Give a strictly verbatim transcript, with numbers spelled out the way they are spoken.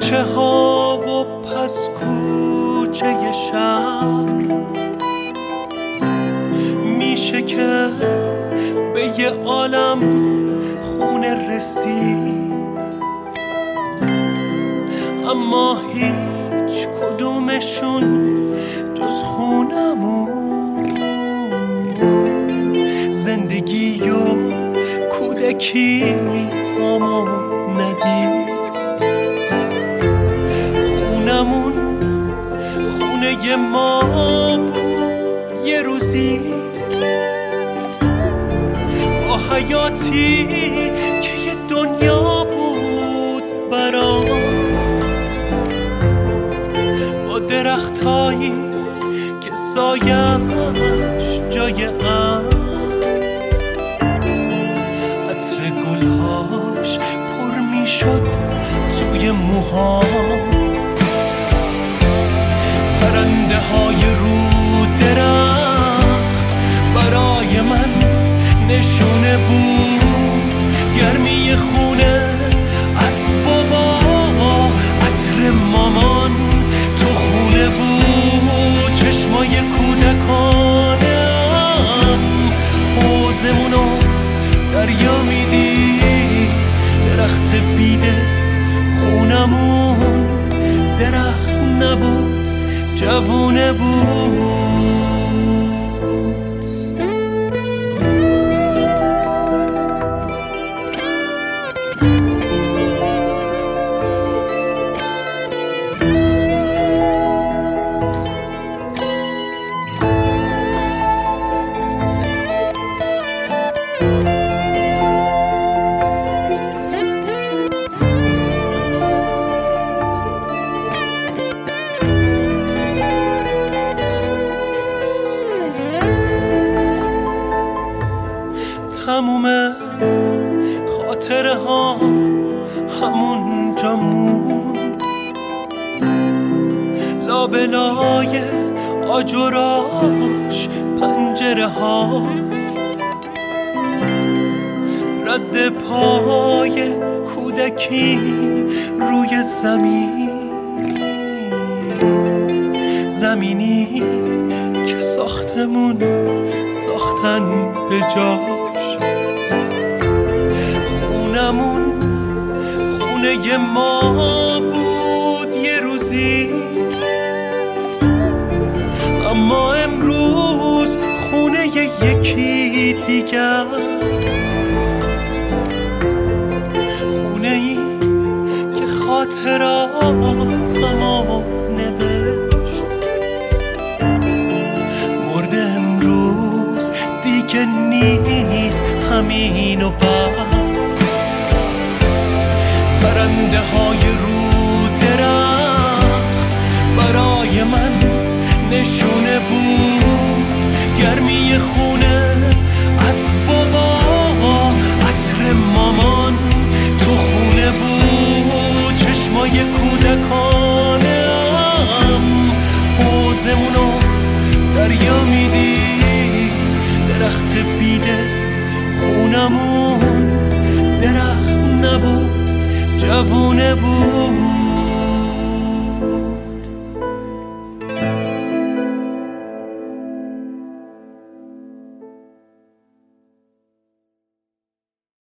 کوچه ها و پس کوچه شهر میشه که به یه عالم خونه رسید، اما هیچ کدومشون جز خونمون زندگی و کودکی همو ندید. خونمون خونه ما بود یه روزی، با حیاتی که یه دنیا بود برام، با درختایی که سایه‌اش جای ام، عطر گلهاش پر میشد توی موهام، پرنده های رو درخت برای من نشونه بود گرمی خونه از بابا، عطر مامان تو خونه بود، چشمای کودکانم حوضمونو دریا میدید، درخت بیده خونمون درخت نبود جوونه بود. تموم خاطره ها همون جا موند، لابلای آجراش پنجره ها، رد پای کودکی روی زمین، زمینی که ساختمون ساختن به جاش. خونمون خونه ما بود یه روزی، اما امروز خونه یکی دیگه است، خونه ای که خاطراتمو نوشت، مرده امروز دیگه نیست همین و بس. پرنده های رو درخت برای من نشونه بود گرمی خونه از بابا، عطر مامان تو خونه بود، چشمای کودکانم حوضمونو دریا میدید، درخت بیده خونمون درخت نبود جوونه بود.